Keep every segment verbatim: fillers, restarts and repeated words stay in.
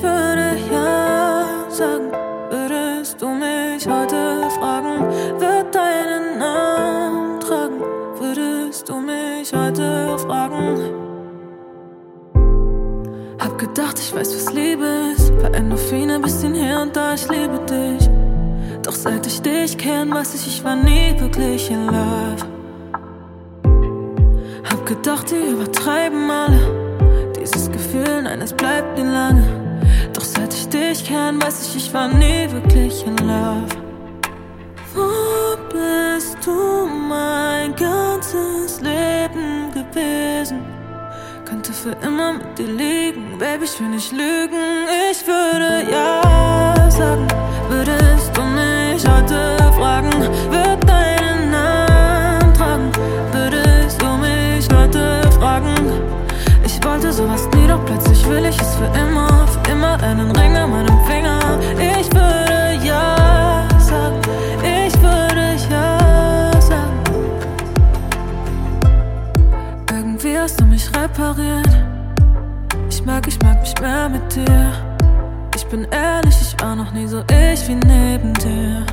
würde ja sagen. Würdest du mich heute fragen, wird deinen Namen tragen? Würdest du mich heute fragen? Hab gedacht, ich weiß, was Liebe ist. War Endorphine, bisschen hier und da, ich liebe dich. Doch seit ich dich kenn, weiß ich, ich war nie wirklich in love. Hab gedacht, die übertreiben alle dieses Gefühl, nein, es bleibt nie lange. Doch seit ich dich kenn, weiß ich, ich war nie wirklich in love. Wo bist du mein ganzes Leben gewesen? Könnte für immer mit dir liegen, Baby, ich will nicht lügen. Ich würde ja sagen. Würdest du mich heute fragen, wird deinen Namen tragen? Würdest du mich heute fragen? Ich wollte sowas nie, doch plötzlich will ich es für immer. Für immer einen Ring an meinem Finger. Ich würde ja sagen. Ich würde ja sagen. Irgendwie hast du mich repariert. Ich merk, ich mag mich mehr mit dir. Ich bin ehrlich, ich war noch nie so ich wie neben dir.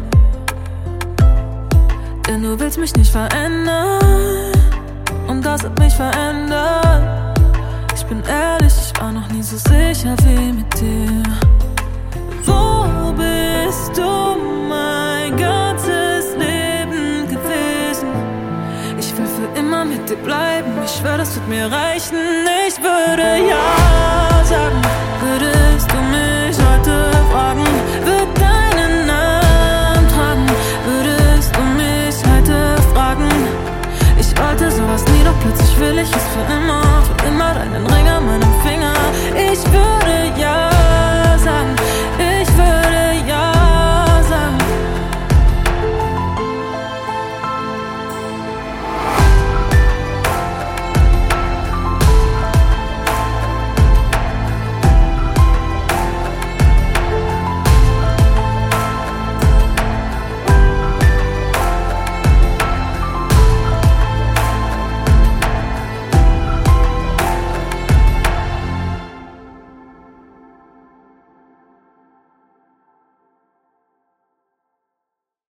Denn du willst mich nicht verändern, und das hat mich verändert. Ich bin ehrlich, ich war noch nie so sicher wie mit dir. Wo bist du mein ganzes Leben gewesen? Ich will für immer mit dir bleiben, ich schwör, das wird mir reichen. Ich würde ja sagen. Würdest du mich heute fragen, wird dein